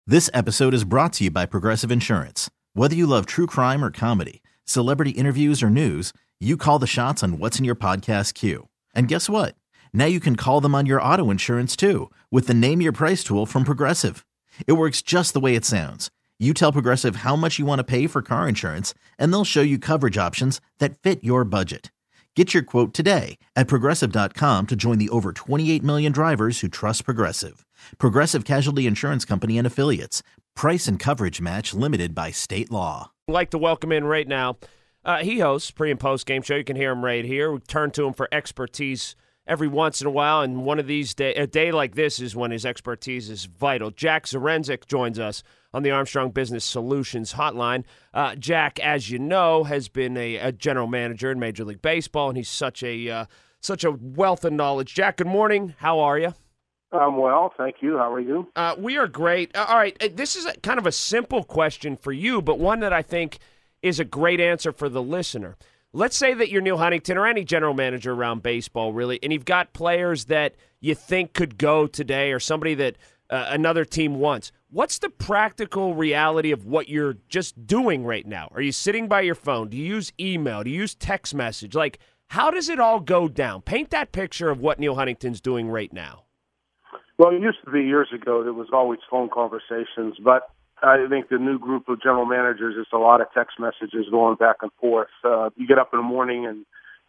This episode is brought to you by Progressive Insurance. Whether you love true crime or comedy, celebrity interviews or news, you call the shots on what's in your podcast queue. And guess what? Now you can call them on your auto insurance too with the Name Your Price tool from Progressive. It works just the way it sounds. You tell Progressive how much you want to pay for car insurance, and they'll show you coverage options that fit your budget. Get your quote today at Progressive.com to join the over 28 million drivers who trust Progressive. Progressive Casualty Insurance Company and Affiliates. Price and coverage match limited by state law. I'd like to welcome in right now. He hosts pre- and post-game show. You can hear him right here. We turn to him for expertise every once in a while, and one of these days, a day like this is when his expertise is vital. Jack Zduriencik joins us on the Armstrong Business Solutions hotline. Jack, as you know, has been a general manager in Major League Baseball, and he's such a wealth of knowledge. Jack, good morning. How are you? I'm well, thank you. How are you? We are great. All right, this is kind of a simple question for you, but one that I think is a great answer for the listener. Let's say that you're Neil Huntington or any general manager around baseball, really, and you've got players that you think could go today or somebody that another team wants. What's the practical reality of what you're just doing right now? Are you sitting by your phone? Do you use email? Do you use text message? Like, how does it all go down? Paint that picture of what Neil Huntington's doing right now. Well, it used to be years ago there was always phone conversations, but I think the new group of general managers is a lot of text messages going back and forth. You get up in the morning, and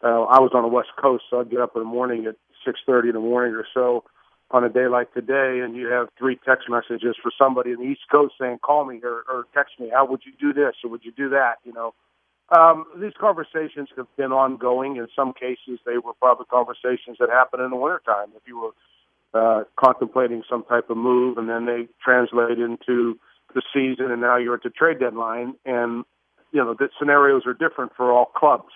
I was on the West Coast, so I'd get up in the morning at 6:30 in the morning or so on a day like today, and you have 3 text messages for somebody in the East Coast saying, call me or text me, how would you do this or would you do that, you know. These conversations have been ongoing. In some cases, they were probably conversations that happened in the wintertime. If you were contemplating some type of move, and then they translate into the season, and now you're at the trade deadline, and you know the scenarios are different for all clubs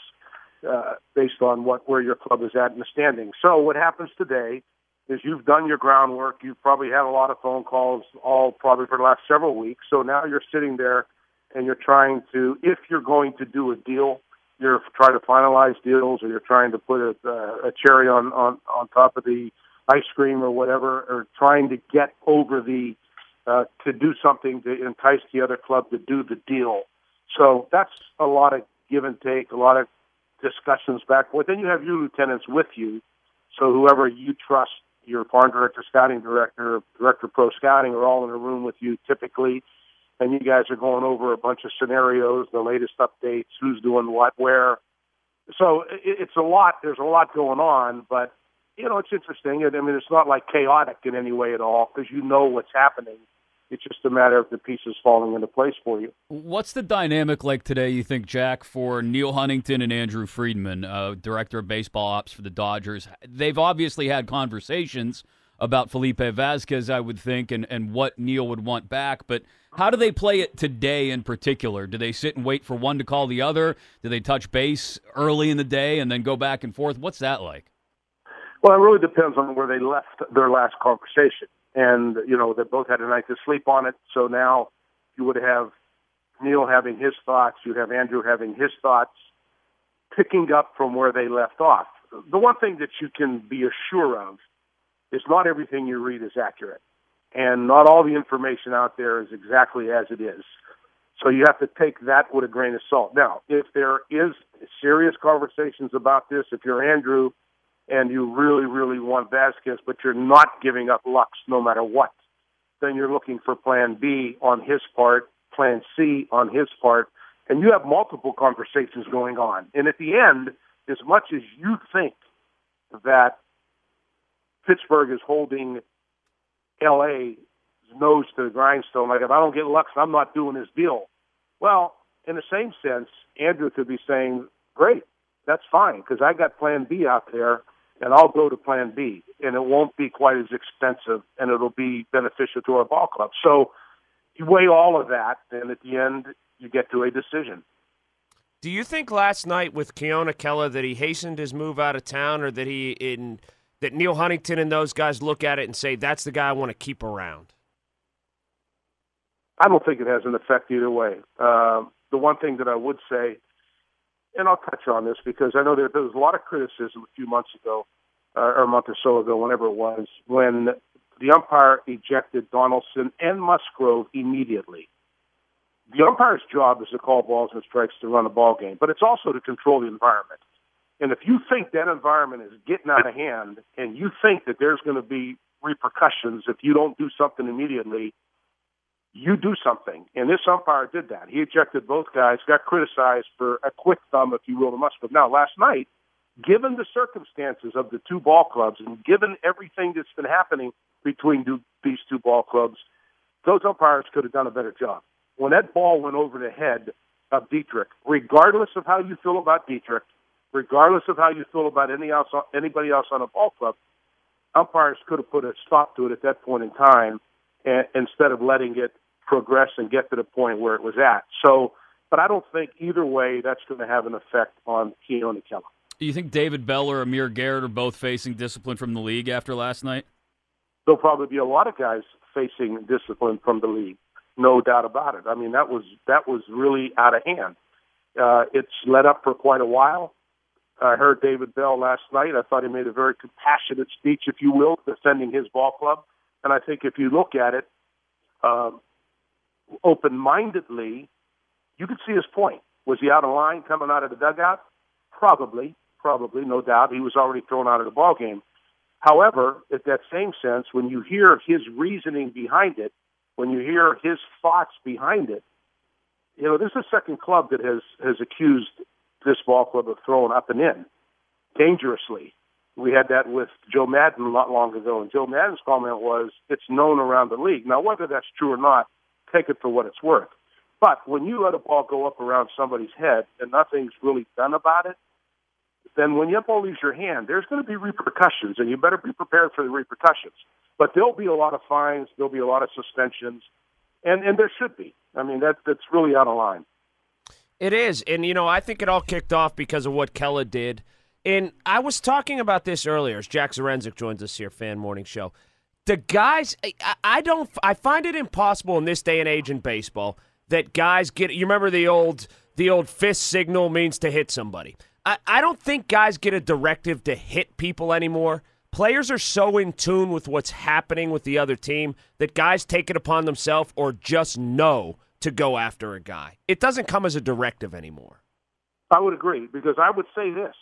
based on where your club is at in the standing. So what happens today is you've done your groundwork. You've probably had a lot of phone calls, all probably for the last several weeks. So now you're sitting there, and you're trying to, if you're going to do a deal, you're trying to finalize deals, or you're trying to put a cherry on top of the ice cream or whatever, or trying to get over to do something to entice the other club to do the deal. So that's a lot of give and take, a lot of discussions back and forth. Then you have your lieutenants with you. So whoever you trust, your farm director, scouting director, director of pro scouting, are all in a room with you typically. And you guys are going over a bunch of scenarios, the latest updates, who's doing what, where. So it's a lot. There's a lot going on, but you know, it's interesting. I mean, it's not like chaotic in any way at all because you know what's happening. It's just a matter of the pieces falling into place for you. What's the dynamic like today, you think, Jack, for Neil Huntington and Andrew Friedman, director of baseball ops for the Dodgers? They've obviously had conversations about Felipe Vasquez, I would think, and what Neil would want back. But how do they play it today in particular? Do they sit and wait for one to call the other? Do they touch base early in the day and then go back and forth? What's that like? Well, it really depends on where they left their last conversation. And, you know, they both had a night to sleep on it. So now you would have Neil having his thoughts. You'd have Andrew having his thoughts, picking up from where they left off. The one thing that you can be assured of is not everything you read is accurate. And not all the information out there is exactly as it is. So you have to take that with a grain of salt. Now, if there is serious conversations about this, if you're Andrew, and you really, really want Vasquez, but you're not giving up Lux no matter what, then you're looking for plan B on his part, plan C on his part, and you have multiple conversations going on. And at the end, as much as you think that Pittsburgh is holding L.A.'s nose to the grindstone, like if I don't get Lux, I'm not doing this deal. Well, in the same sense, Andrew could be saying, great, that's fine, because I got plan B out there, and I'll go to plan B, and it won't be quite as expensive, and it'll be beneficial to our ball club. So you weigh all of that, and at the end, you get to a decision. Do you think last night with Keone Kela that he hastened his move out of town, or that that Neil Huntington and those guys look at it and say, that's the guy I want to keep around? I don't think it has an effect either way. The one thing that I would say, and I'll touch on this because I know there was a lot of criticism a few months ago, or a month or so ago, whenever it was, when the umpire ejected Donaldson and Musgrove immediately. The umpire's job is to call balls and strikes to run a ball game, but it's also to control the environment. And if you think that environment is getting out of hand and you think that there's going to be repercussions if you don't do something immediately, you do something. And this umpire did that. He ejected both guys, got criticized for a quick thumb, if you will, to Musgrove. Now, last night, given the circumstances of the two ball clubs and given everything that's been happening between these two ball clubs, those umpires could have done a better job. When that ball went over the head of Dietrich, regardless of how you feel about Dietrich, regardless of how you feel about anybody else on a ball club, umpires could have put a stop to it at that point in time instead of letting it progress and get to the point where it was at. So, but I don't think either way that's going to have an effect on Keone Kela. Do you think David Bell or Amir Garrett are both facing discipline from the league after last night? There'll probably be a lot of guys facing discipline from the league. No doubt about it. I mean, that was really out of hand. It's led up for quite a while. I heard David Bell last night. I thought he made a very compassionate speech, if you will, defending his ball club. And I think if you look at it open-mindedly, you could see his point. Was he out of line coming out of the dugout? Probably, no doubt. He was already thrown out of the ball game. However, at that same sense, when you hear his reasoning behind it, when you hear his thoughts behind it, you know, this is the second club that has accused this ball club of throwing up and in dangerously. We had that with Joe Madden not long ago, and Joe Madden's comment was, it's known around the league. Now, whether that's true or not, take it for what it's worth. But when you let a ball go up around somebody's head and nothing's really done about it, then when your ball leaves your hand, there's going to be repercussions, and you better be prepared for the repercussions. But there'll be a lot of fines, there'll be a lot of suspensions, and there should be. I mean, that's really out of line. It is, and, you know, I think it all kicked off because of what Kela did. And I was talking about this earlier as Jack Zarenzik joins us here, Fan Morning Show. The guys, I find it impossible in this day and age in baseball that guys get, you remember the old fist signal means to hit somebody. I don't think guys get a directive to hit people anymore. Players are so in tune with what's happening with the other team that guys take it upon themselves or just know to go after a guy. It doesn't come as a directive anymore. I would agree, because I would say this.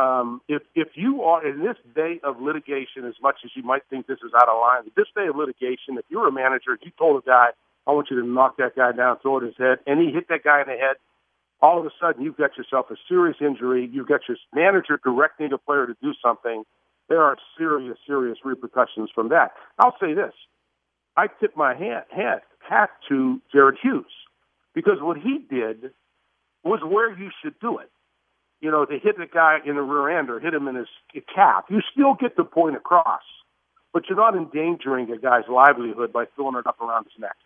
If you are in this day of litigation, as much as you might think this is out of line, this day of litigation, if you're a manager, if you told a guy, I want you to knock that guy down, throw it in his head, and he hit that guy in the head, all of a sudden you've got yourself a serious injury. You've got your manager directing a player to do something. There are serious, serious repercussions from that. I'll say this. I tip my hat to Jared Hughes, because what he did was where you should do it. You know, to hit the guy in the rear end or hit him in his calf, you still get the point across, but you're not endangering a guy's livelihood by throwing it up around his neck.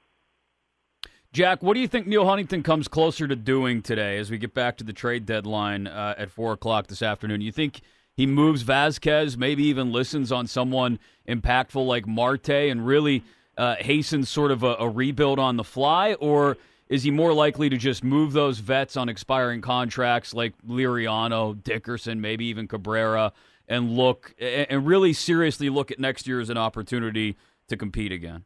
Jack, what do you think Neil Huntington comes closer to doing today as we get back to the trade deadline at 4 o'clock this afternoon? You think he moves Vasquez, maybe even listens on someone impactful like Marte and really hastens sort of a rebuild on the fly? Or is he more likely to just move those vets on expiring contracts like Liriano, Dickerson, maybe even Cabrera, and really seriously look at next year as an opportunity to compete again?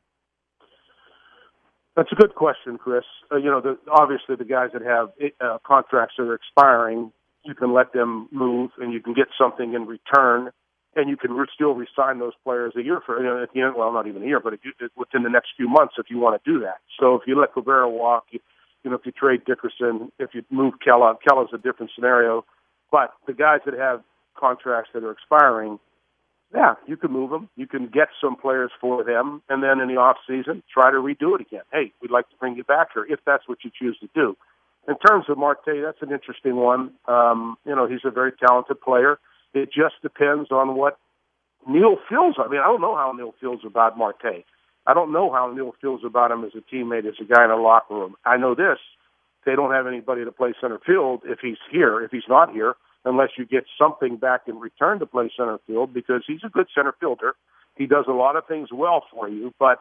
That's a good question, Chris. Obviously the guys that have contracts that are expiring, you can let them move and you can get something in return, and you can still re-sign those players a year at the end. Well, not even a year, but within the next few months if you want to do that. So if you let Cabrera walk, if you trade Dickerson, if you move Kela's a different scenario. But the guys that have contracts that are expiring, yeah, you can move them. You can get some players for them, and then in the off season, try to redo it again. Hey, we'd like to bring you back here if that's what you choose to do. In terms of Marte, that's an interesting one. He's a very talented player. It just depends on what Neil feels. I mean, I don't know how Neil feels about Marte. I don't know how Neil feels about him as a teammate, as a guy in the locker room. I know this. They don't have anybody to play center field if he's here, if he's not here, unless you get something back in return to play center field, because he's a good center fielder. He does a lot of things well for you. But,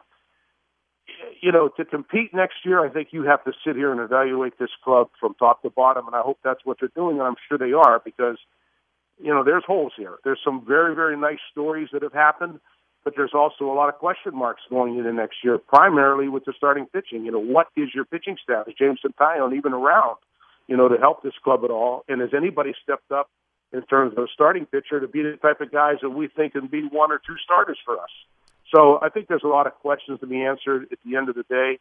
to compete next year, I think you have to sit here and evaluate this club from top to bottom, and I hope that's what they're doing, and I'm sure they are, because, there's holes here. There's some very, very nice stories that have happened. but there's also a lot of question marks going into next year, primarily with the starting pitching. What is your pitching staff? Is Jameson Taillon even around, to help this club at all? And has anybody stepped up in terms of a starting pitcher to be the type of guys that we think can be one or two starters for us? So I think there's a lot of questions to be answered at the end of the day.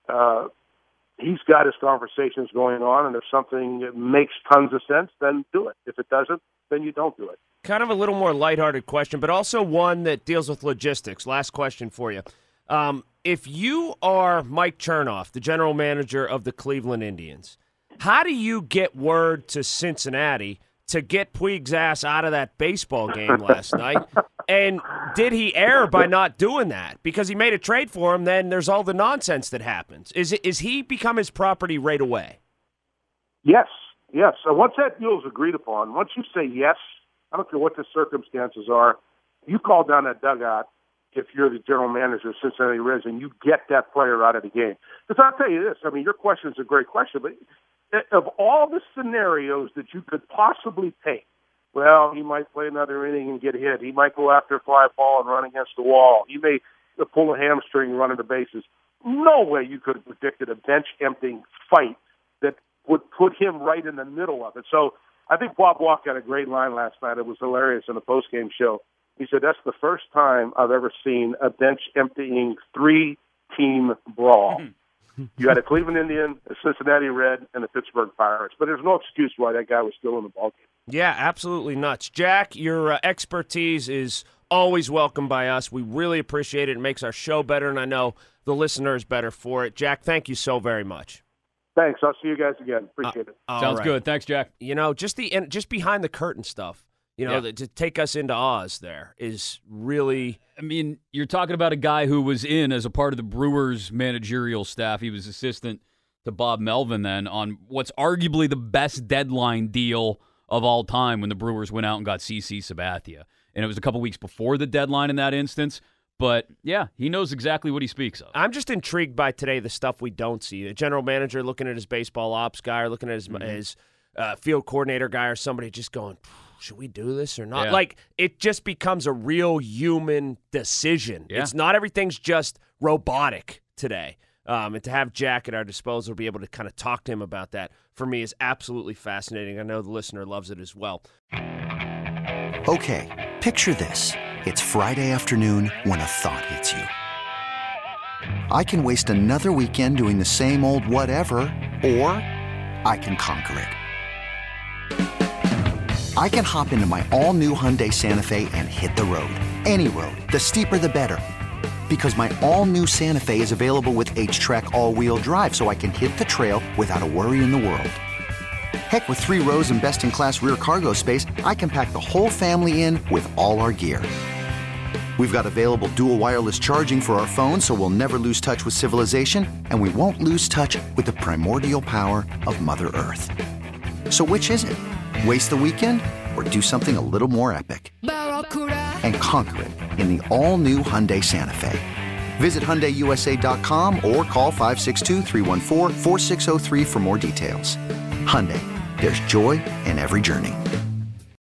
He's got his conversations going on, and if something makes tons of sense, then do it. If it doesn't, then you don't do it. Kind of a little more lighthearted question, but also one that deals with logistics. Last question for you. If you are Mike Chernoff, the general manager of the Cleveland Indians, how do you get word to Cincinnati to get Puig's ass out of that baseball game last night? And did he err by not doing that? Because he made a trade for him, then there's all the nonsense that happens. Is he become his property right away? Yes. So once that deal is agreed upon, once you say yes, I don't care what the circumstances are, you call down that dugout if you're the general manager of Cincinnati Reds and you get that player out of the game. Because I'll tell you this, your question is a great question, but of all the scenarios that you could possibly take, well, he might play another inning and get hit. He might go after a fly ball and run against the wall. He may pull a hamstring running the bases. No way you could have predicted a bench-emptying fight that would put him right in the middle of it. So I think Bob Walk had a great line last night. It was hilarious in the postgame show. He said, that's the first time I've ever seen a bench-emptying three-team brawl. You had a Cleveland Indian, a Cincinnati Red, and the Pittsburgh Pirates. But there's no excuse why that guy was still in the ballgame. Yeah, absolutely nuts. Jack, your expertise is always welcome by us. We really appreciate it. It makes our show better, and I know the listener is better for it. Jack, thank you so very much. Thanks. I'll see you guys again. Appreciate it. Sounds good. Thanks, Jack. Just behind the curtain stuff, to take us into Oz there is really... you're talking about a guy who was in as a part of the Brewers managerial staff. He was assistant to Bob Melvin then on what's arguably the best deadline deal of all time when the Brewers went out and got CC Sabathia. And it was a couple weeks before the deadline in that instance. But, yeah, he knows exactly what he speaks of. I'm just intrigued by today the stuff we don't see. A general manager looking at his baseball ops guy or looking at his field coordinator guy or somebody just going, should we do this or not? Yeah. It just becomes a real human decision. Yeah. It's not everything's just robotic today. And to have Jack at our disposal, be able to kind of talk to him about that, for me, is absolutely fascinating. I know the listener loves it as well. Okay, picture this. It's Friday afternoon when a thought hits you. I can waste another weekend doing the same old whatever, or I can conquer it. I can hop into my all-new Hyundai Santa Fe and hit the road. Any road. The steeper, the better. Because my all-new Santa Fe is available with H-Track all-wheel drive, so I can hit the trail without a worry in the world. Heck, with 3 rows and best-in-class rear cargo space, I can pack the whole family in with all our gear. We've got available dual wireless charging for our phones, so we'll never lose touch with civilization, and we won't lose touch with the primordial power of Mother Earth. So which is it? Waste the weekend or do something a little more epic? And conquer it in the all-new Hyundai Santa Fe. Visit HyundaiUSA.com or call 562-314-4603 for more details. Hyundai, there's joy in every journey.